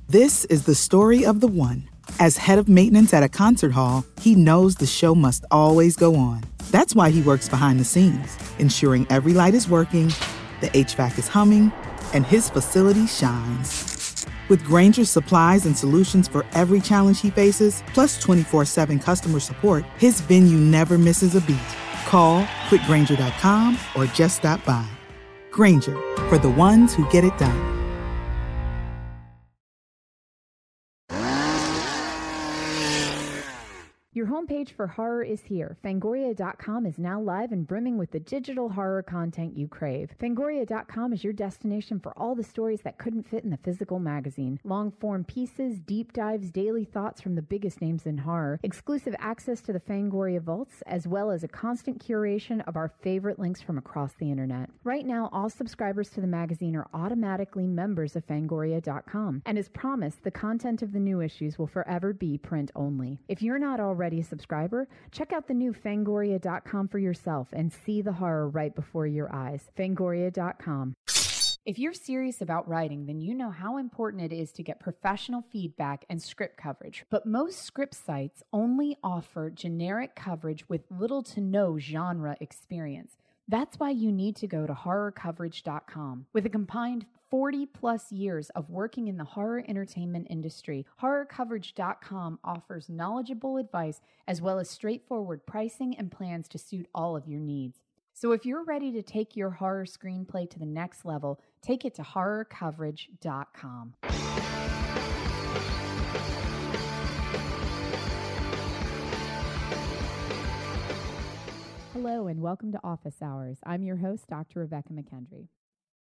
This is the story of the one. As head of maintenance at a concert hall, he knows the show must always go on. That's why he works behind the scenes, ensuring every light is working, the HVAC is humming, and his facility shines. With Grainger's supplies and solutions for every challenge he faces, plus 24/7 customer support, his venue never misses a beat. Call quickgrainger.com or just stop by. Grainger, for the ones who get it done. Your homepage for horror is here. Fangoria.com is now live and brimming with the digital horror content you crave. Fangoria.com is your destination for all the stories that couldn't fit in the physical magazine. Long-form pieces, deep dives, daily thoughts from the biggest names in horror, exclusive access to the Fangoria vaults, as well as a constant curation of our favorite links from across the internet. Right now, all subscribers to the magazine are automatically members of Fangoria.com. And as promised, the content of the new issues will forever be print only. If you're not already a subscriber, check out the new Fangoria.com for yourself and see the horror right before your eyes. Fangoria.com. If you're serious about writing, then you know how important it is to get professional feedback and script coverage. But most script sites only offer generic coverage with little to no genre experience. That's why you need to go to horrorcoverage.com. With a combined 40 plus years of working in the horror entertainment industry, horrorcoverage.com offers knowledgeable advice as well as straightforward pricing and plans to suit all of your needs. So if you're ready to take your horror screenplay to the next level, take it to horrorcoverage.com. Hello and welcome to Office Hours. I'm your host, Dr. Rebecca McKendry.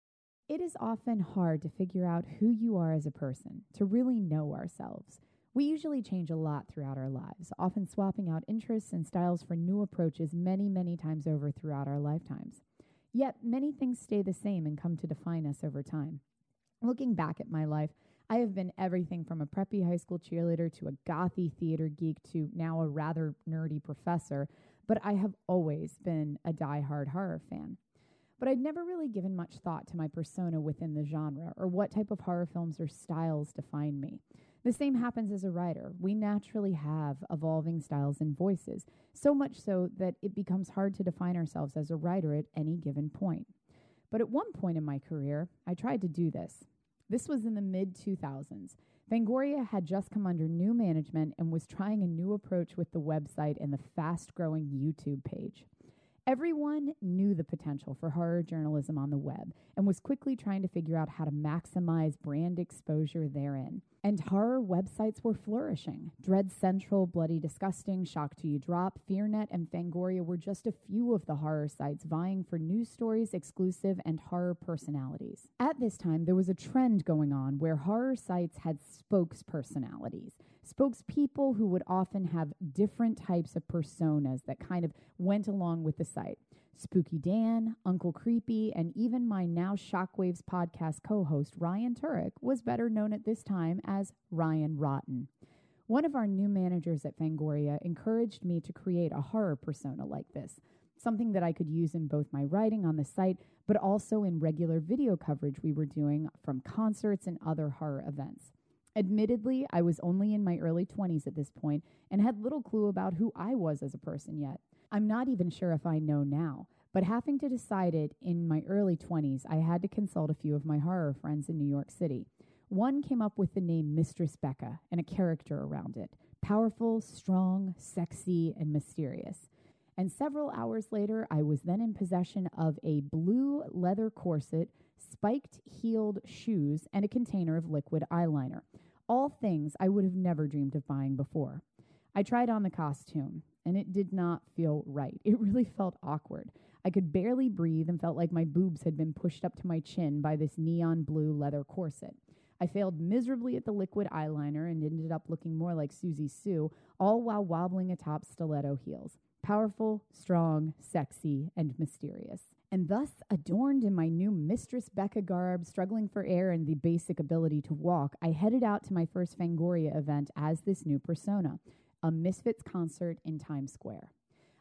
It is often hard to figure out who you are as a person, to really know ourselves. We usually change a lot throughout our lives, often swapping out interests and styles for new approaches many times over throughout our lifetimes. Yet, many things stay the same and come to define us over time. Looking back at my life, I have been everything from a preppy high school cheerleader to a gothy theater geek to now a rather nerdy professor, but I have always been a die-hard horror fan. But I'd never really given much thought to my persona within the genre or what type of horror films or styles define me. The same happens as a writer. We naturally have evolving styles and voices, so much so that it becomes hard to define ourselves as a writer at any given point. But at one point in my career, I tried to do this. This was in the mid-2000s. Fangoria had just come under new management and was trying a new approach with the website and the fast-growing YouTube page. Everyone knew the potential for horror journalism on the web and was quickly trying to figure out how to maximize brand exposure therein. And horror websites were flourishing. Dread Central, Bloody Disgusting, Shock Till You Drop, FearNet, and Fangoria were just a few of the horror sites vying for news stories, exclusive, and horror personalities. At this time, there was a trend going on where horror sites had spokespersonalities. Spokespeople who would often have different types of personas that kind of went along with the site. Spooky Dan, Uncle Creepy, and even my now Shockwaves podcast co-host Ryan Turek was better known at this time as Ryan Rotten. One of our new managers at Fangoria encouraged me to create a horror persona like this, something that I could use in both my writing on the site, but also in regular video coverage we were doing from concerts and other horror events. Admittedly, I was only in my early 20s at this point and had little clue about who I was as a person yet. I'm not even sure if I know now, but having to decide it in my early 20s, I had to consult a few of my horror friends in New York City. One came up with the name Mistress Becca and a character around it. Powerful, strong, sexy, and mysterious. And several hours later, I was then in possession of a blue leather corset, spiked heeled shoes, and a container of liquid eyeliner. All things I would have never dreamed of buying before. I tried on the costume, and it did not feel right. It really felt awkward. I could barely breathe and felt like my boobs had been pushed up to my chin by this neon blue leather corset. I failed miserably at the liquid eyeliner and ended up looking more like Susie Sue, all while wobbling atop stiletto heels. Powerful, strong, sexy, and mysterious. And thus, adorned in my new Mistress Becca garb, struggling for air and the basic ability to walk, I headed out to my first Fangoria event as this new persona, a Misfits concert in Times Square.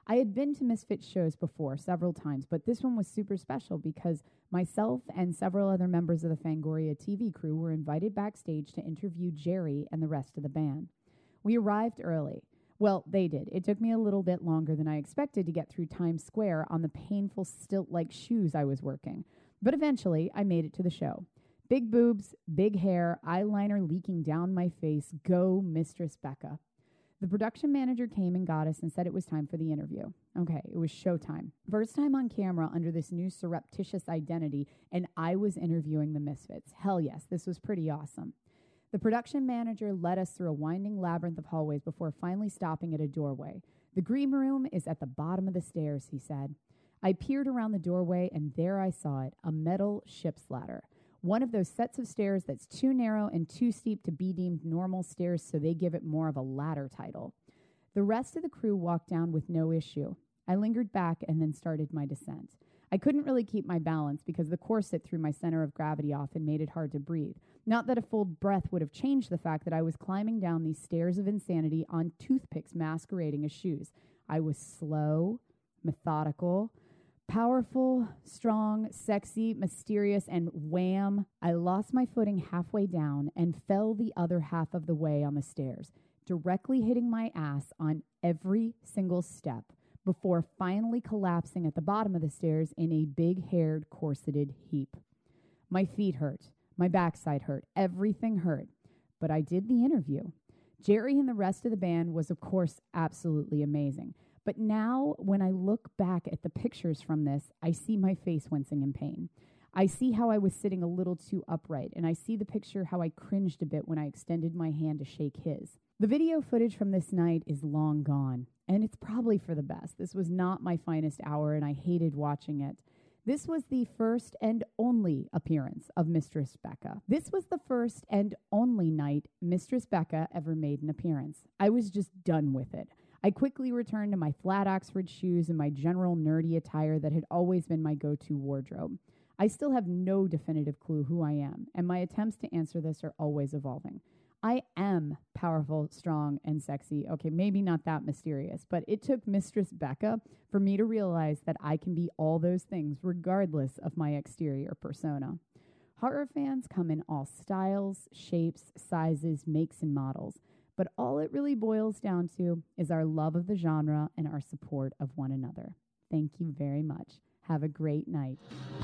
I had been to Misfits shows before several times, but this one was super special because myself and several other members of the Fangoria TV crew were invited backstage to interview Jerry and the rest of the band. We arrived early. Well, they did. It took me a little bit longer than I expected to get through Times Square on the painful stilt-like shoes I was working. But eventually, I made it to the show. Big boobs, big hair, eyeliner leaking down my face. Go, Mistress Becca. The production manager came and got us and said it was time for the interview. Okay, it was showtime. First time on camera under this new surreptitious identity, and I was interviewing the Misfits. Hell yes, this was pretty awesome. The production manager led us through a winding labyrinth of hallways before finally stopping at a doorway. The green room is at the bottom of the stairs, he said. I peered around the doorway, and there I saw it, a metal ship's ladder. One of those sets of stairs that's too narrow and too steep to be deemed normal stairs, so they give it more of a ladder title. The rest of the crew walked down with no issue. I lingered back and then started my descent. I couldn't really keep my balance because the corset threw my center of gravity off and made it hard to breathe. Not that a full breath would have changed the fact that I was climbing down these stairs of insanity on toothpicks masquerading as shoes. I was slow, methodical, powerful, strong, sexy, mysterious, and wham, I lost my footing halfway down and fell the other half of the way on the stairs, directly hitting my ass on every single step before finally collapsing at the bottom of the stairs in a big-haired, corseted heap. My feet hurt. My backside hurt. Everything hurt. But I did the interview. Jerry and the rest of the band was, of course, absolutely amazing. But now, when I look back at the pictures from this, I see my face wincing in pain. I see how I was sitting a little too upright, and I see the picture how I cringed a bit when I extended my hand to shake his. The video footage from this night is long gone, and it's probably for the best. This was not my finest hour, and I hated watching it. This was the first and only appearance of Mistress Becca. This was the first and only night Mistress Becca ever made an appearance. I was just done with it. I quickly returned to my flat Oxford shoes and my general nerdy attire that had always been my go-to wardrobe. I still have no definitive clue who I am, and my attempts to answer this are always evolving. I am powerful, strong, and sexy. Okay, maybe not that mysterious, but it took Mistress Becca for me to realize that I can be all those things regardless of my exterior persona. Horror fans come in all styles, shapes, sizes, makes, and models. But all it really boils down to is our love of the genre and our support of one another. Thank you very much. Have a great night.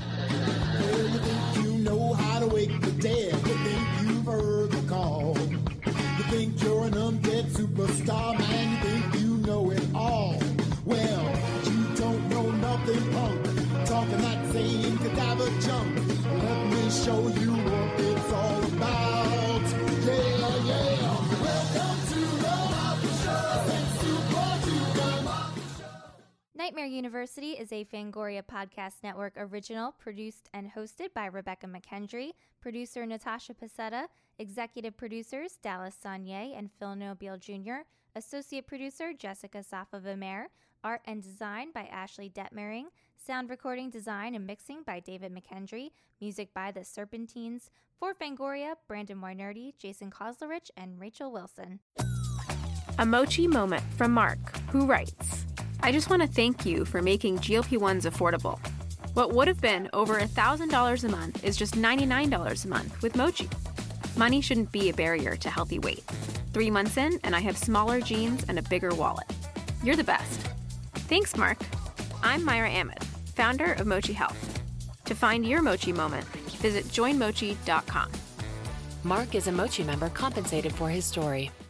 Well, you think you know how to wake the dead. You think you've heard the call. You think you're an undead superstar, man. You think you know it all. Well, you don't know nothing, punk. Talking that same cadaver junk. Let me show you what it's all about. Yeah, yeah. Nightmare University is a Fangoria Podcast Network original produced and hosted by Rebecca McKendry, producer Natasha Pasetta, executive producers Dallas Saunier and Phil Nobile Jr., associate producer Jessica Safa-Vimer, art and design by Ashley Detmering, sound recording design and mixing by David McKendry, music by The Serpentines. For Fangoria, Brandon Weinerdie, Jason Kozlerich, and Rachel Wilson. A Mochi moment from Mark, who writes, I just want to thank you for making GLP-1s affordable. What would have been over $1,000 a month is just $99 a month with Mochi. Money shouldn't be a barrier to healthy weight. 3 months in, and I have smaller jeans and a bigger wallet. You're the best. Thanks, Mark. I'm Myra Ahmed, founder of Mochi Health. To find your Mochi moment, visit joinmochi.com. Mark is a Mochi member compensated for his story.